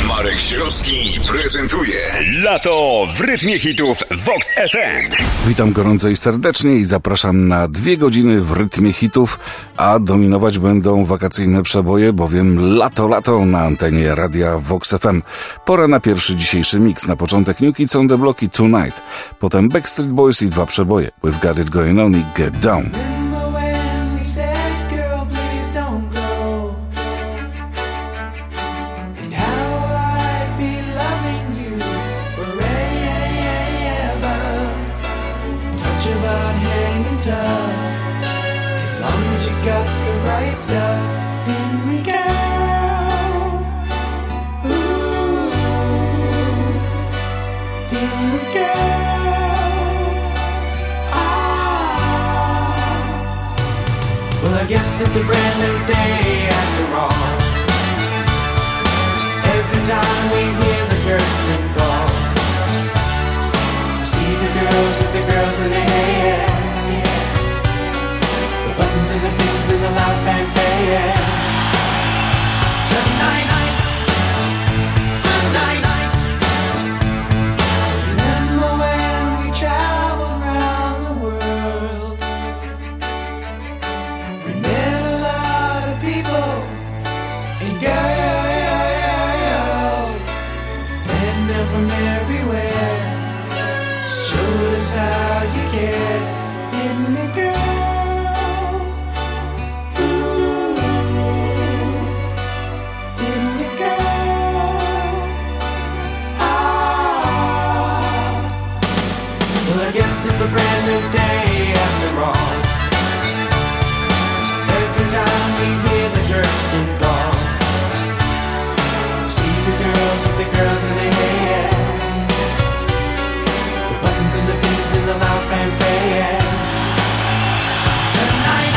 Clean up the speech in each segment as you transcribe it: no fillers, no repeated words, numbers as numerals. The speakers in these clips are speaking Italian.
Marek Środowski prezentuje Lato w rytmie hitów Vox FM. Witam gorąco i serdecznie i zapraszam na 2 godziny w rytmie hitów, a dominować będą wakacyjne przeboje, bowiem lato na antenie radia Vox FM. Pora na pierwszy dzisiejszy miks. Na początek New Kids on the Block i Tonight, potem Backstreet Boys i 2 przeboje We've Got It Going On i Get Down. Stuff, then we go. Ooh, then we go. Ah. Well, I guess it's a brand new day after all. Every time we hear the curtain call, see the girls with the girls in their hair. Buttons and the things in the loud fanfare. Tonight, remember when we traveled around the world? We met a lot of people and girls, and they're from everywhere. Showed us how you care, didn't it, girl? It's a brand new day after all. Every time we hear the curtain call, see the girls with the girls in their hair, the buttons and the pins and the loud fanfare. Tonight,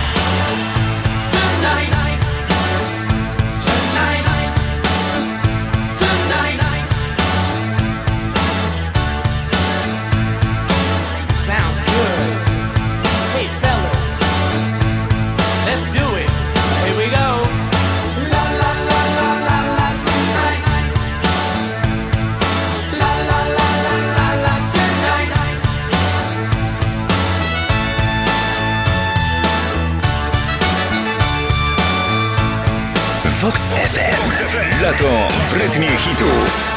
sounds good. Hey fellas, let's do it. Here we go. La la la la la la tonight. La la la la la la tonight. Vox FM. Lato w rytmie hitów.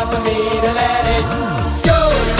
time for me to let it go.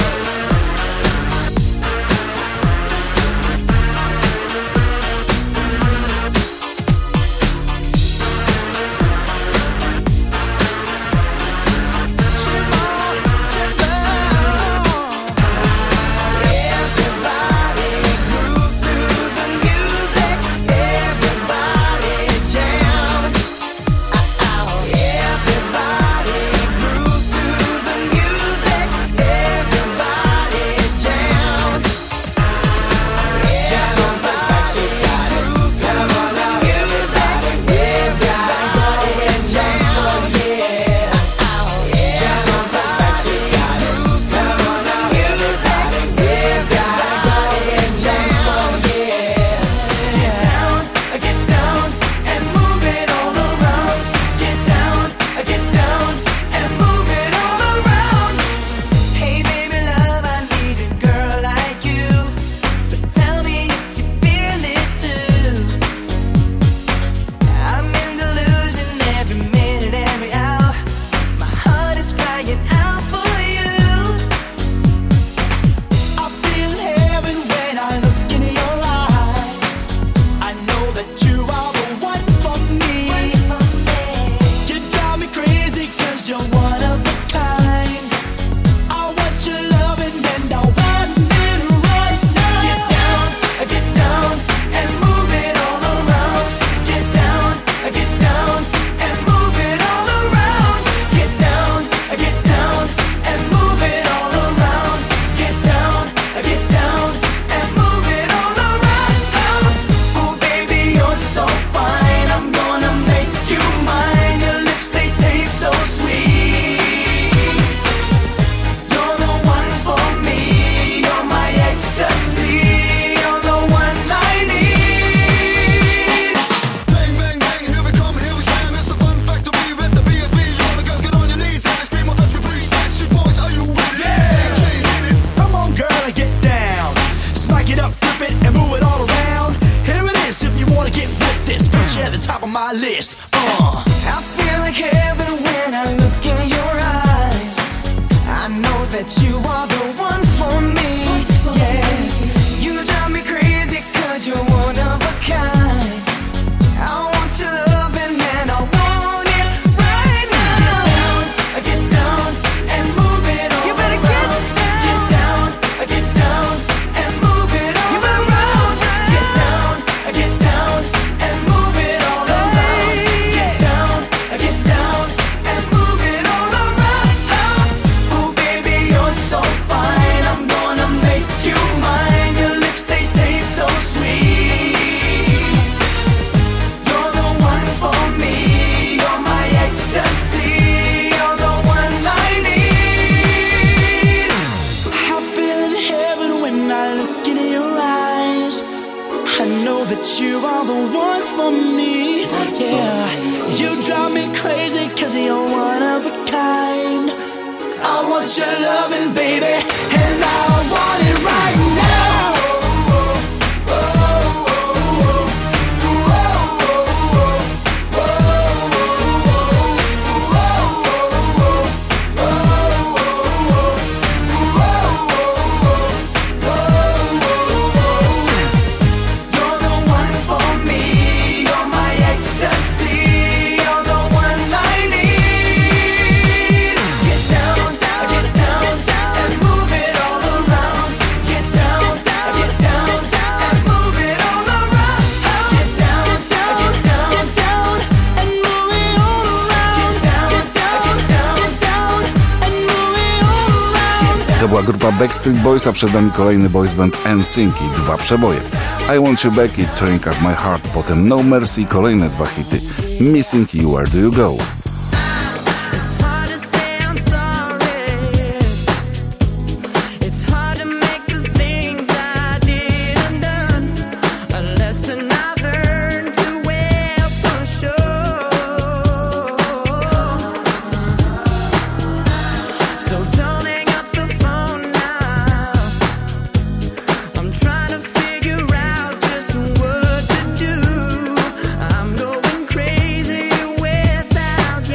To była grupa Backstreet Boys, a przed nami kolejny boys band NSYNC i 2 przeboje. I Want You Back i Tearing Up My Heart, potem No Mercy i kolejne 2 hity Missing i Where Do You Go. I'm going crazy without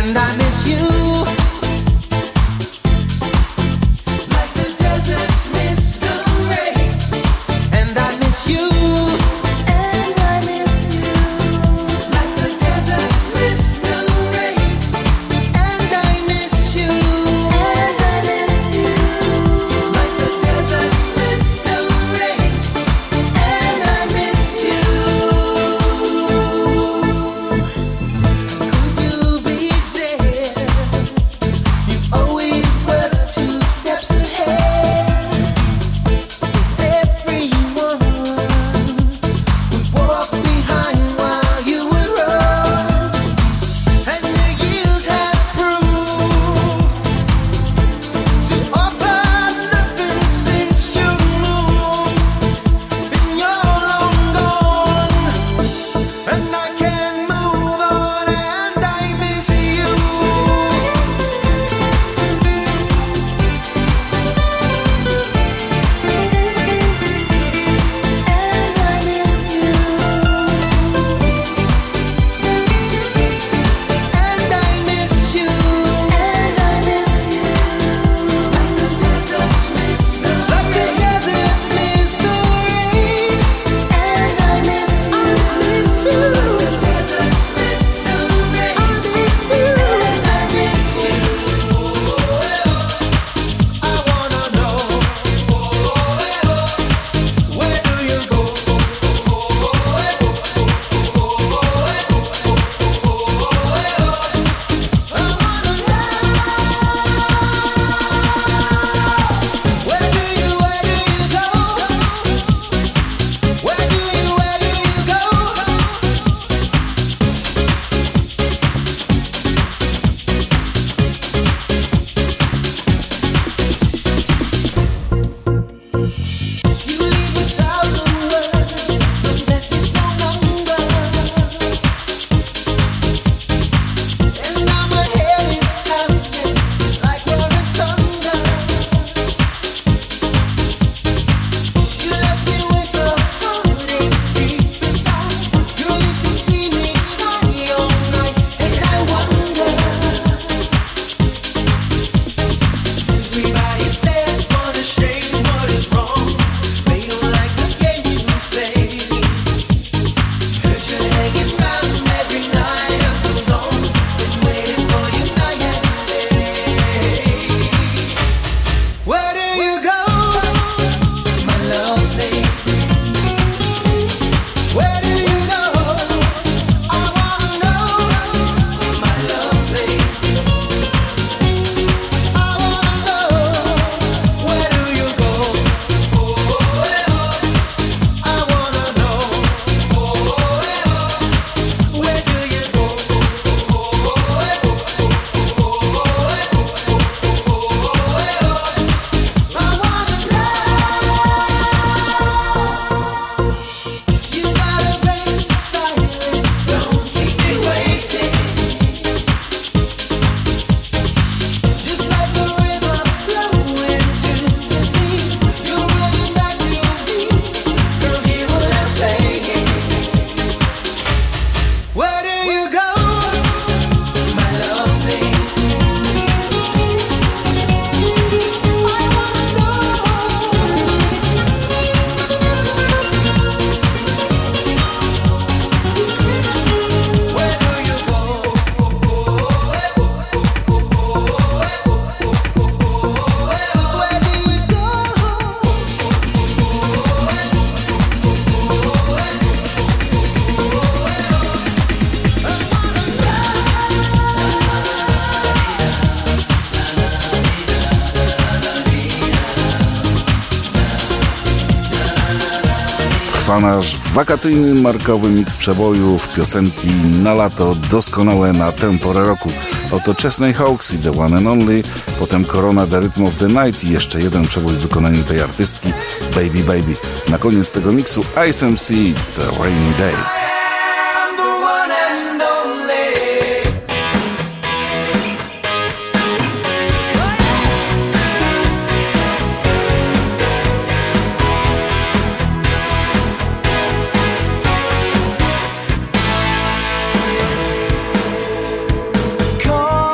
Trwa nasz wakacyjny markowy miks przebojów, piosenki na lato, doskonałe na tę porę roku. Oto Chesney Hawkes i The One and Only, potem Corona, The Rhythm of the Night i jeszcze jeden przebój w wykonaniu tej artystki, Baby Baby. Na koniec tego miksu Ice MC, It's a Rainy Day. Call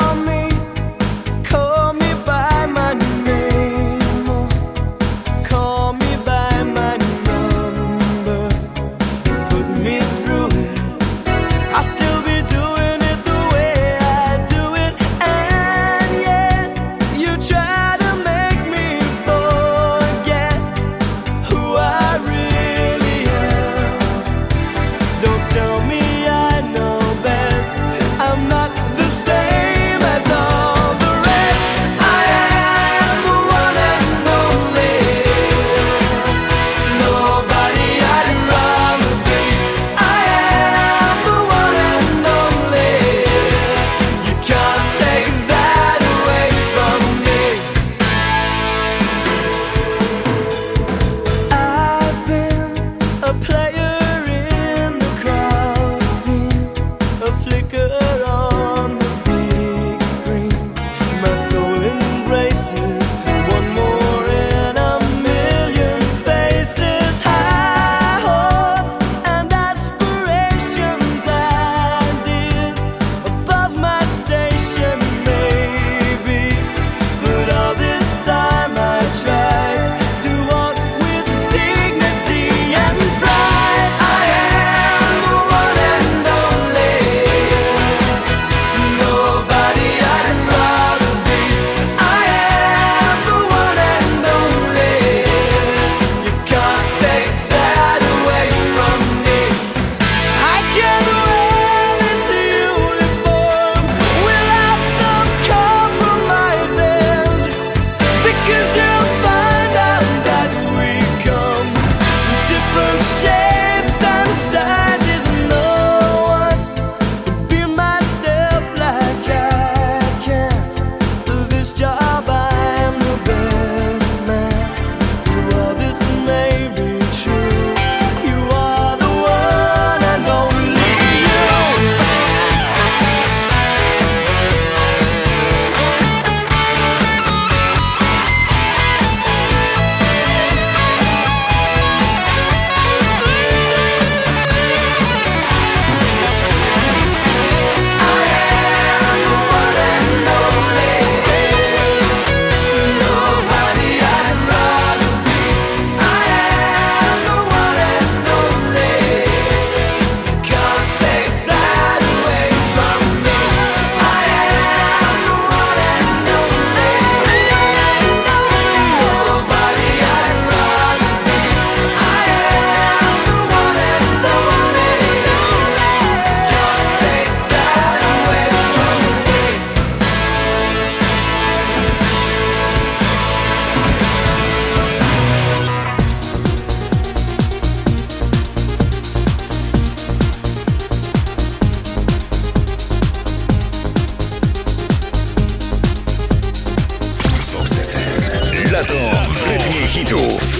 Lato w rytmie hitów.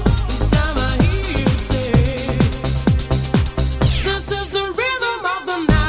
This is the rhythm of the night.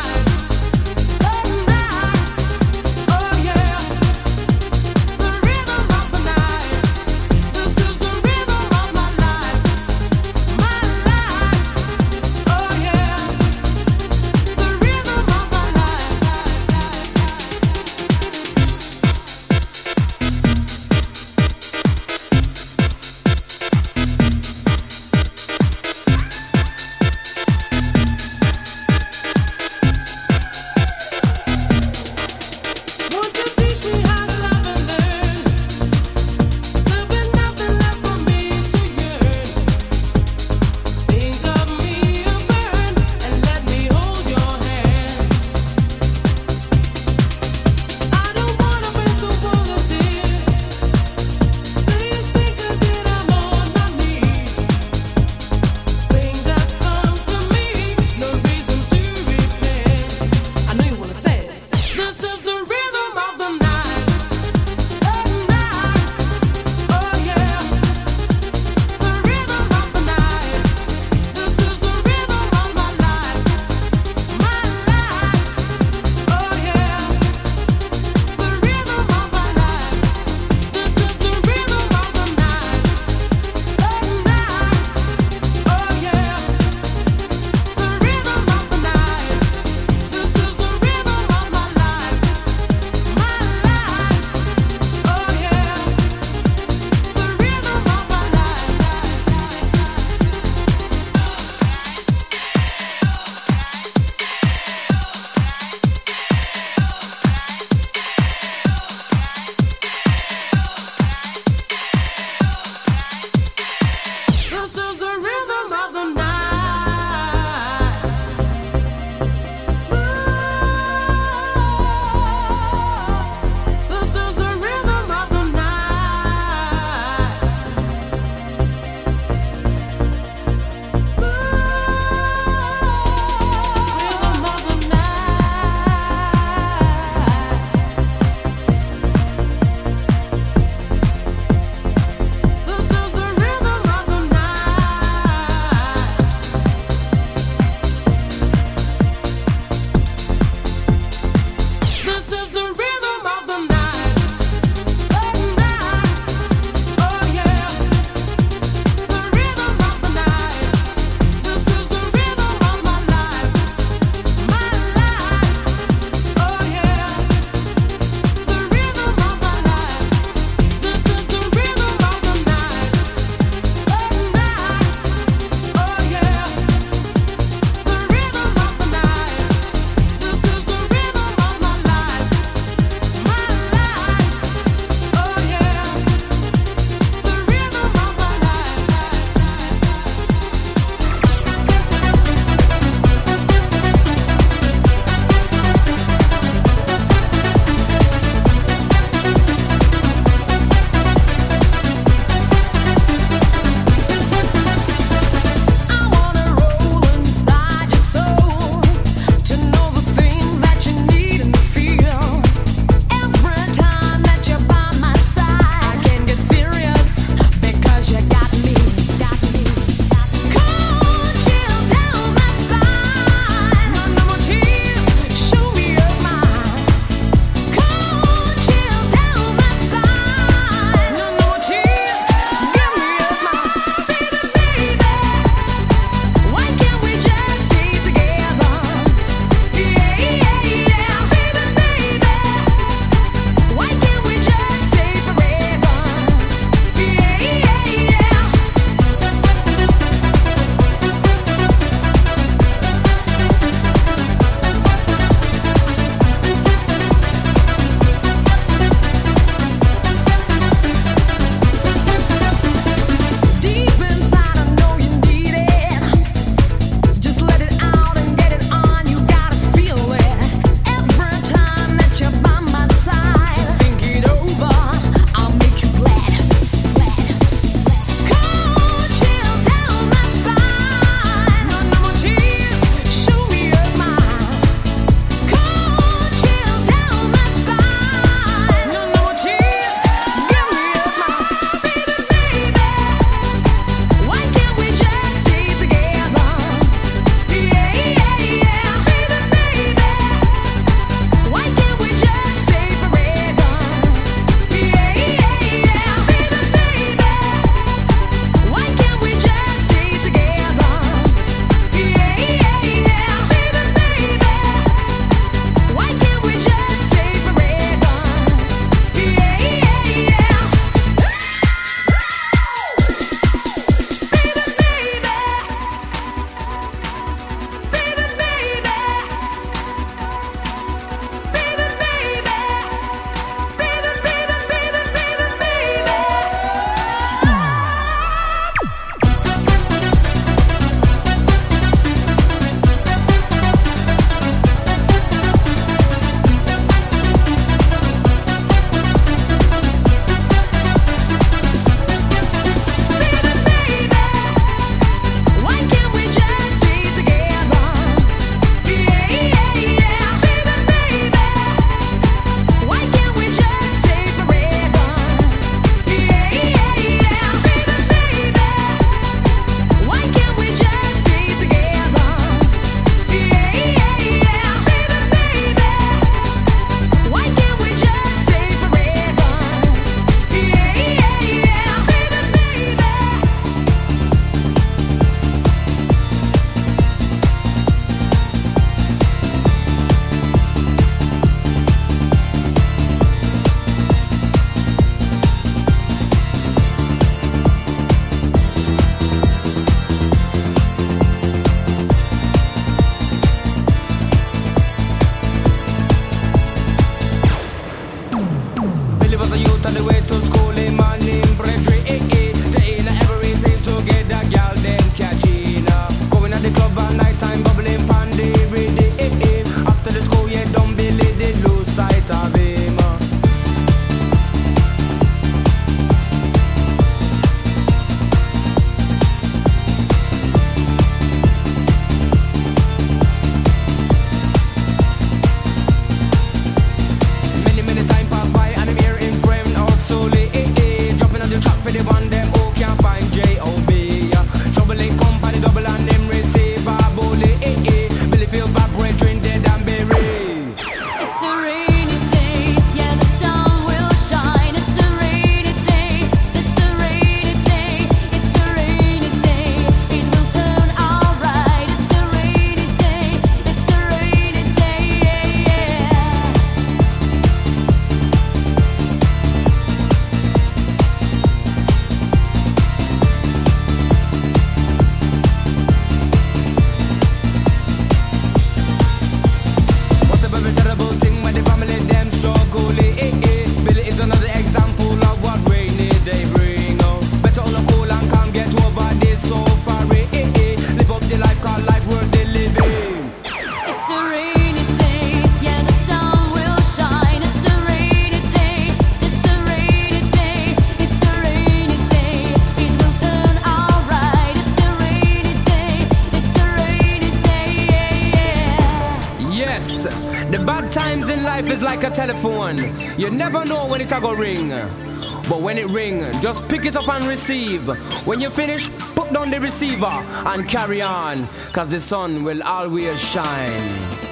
life is like a telephone. You never know when it's a go ring. But when it ring, just pick it up and receive. When you finish, put down the receiver and carry on, 'cause the sun will always shine.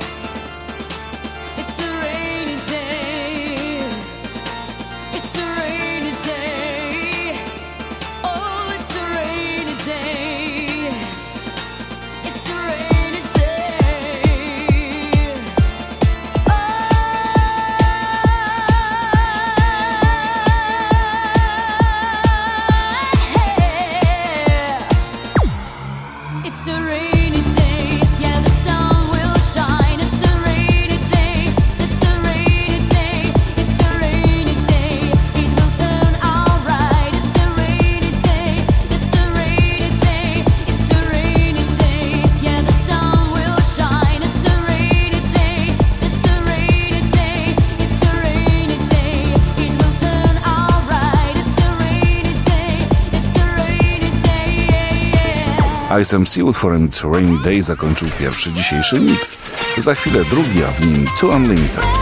It's a rainy day. It's a rainy day. Oh, it's a rainy day. It's a rainy day. Oh, it's a rainy day. Yeah, the sun will shine. It's a rainy day. It's a rainy day. It's a rainy day. It will turn alright. It's a rainy day. It's a rainy day. It's a rainy day. Yeah, the sun will shine. It's a rainy day. It's a rainy day. It's a rainy day. It will turn alright. It's a rainy day. It's a rainy day. Yeah. ISMC utworem It's Rainy Day zakończył pierwszy dzisiejszy mix. Za chwilę drugi, a w nim Too Unlimited.